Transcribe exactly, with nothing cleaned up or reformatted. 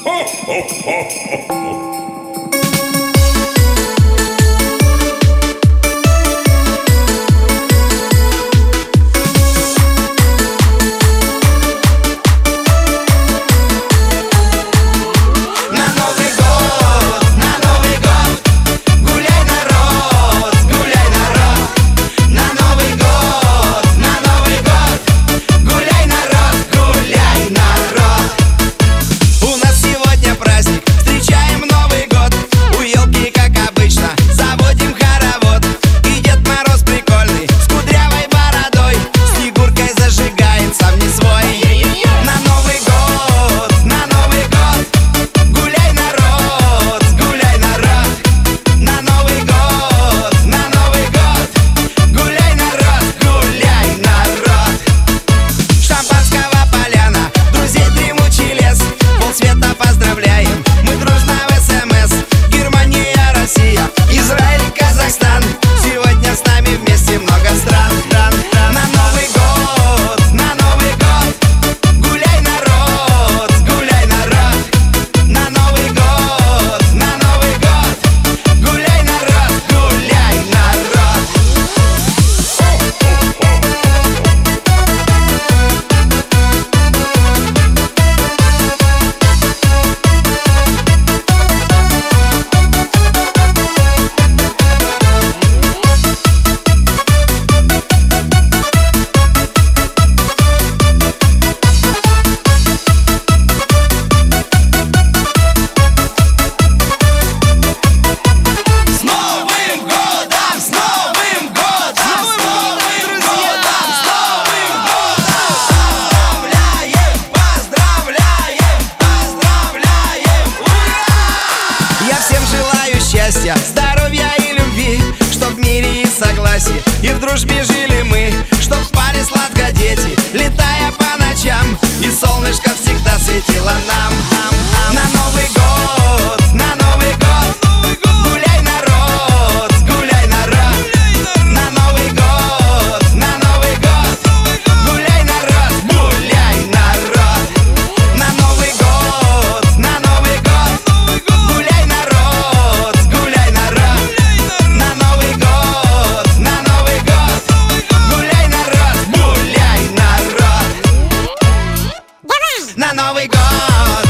счастья, здоровья и любви, чтоб в мире и согласии и в дружбе жили мы, чтоб спали сладко дети, летая по ночам, и солнышко всегда светило нам. На Новый год, на Новый год, гуляй, народ, гуляй, народ. На Новый год, на Новый год, гуляй, народ, гуляй, народ. На Новый год, на Новый год, гуляй, народ, гуляй, народ. На Новый год, на Новый год, гуляй, народ, гуляй, народ. На Новый год.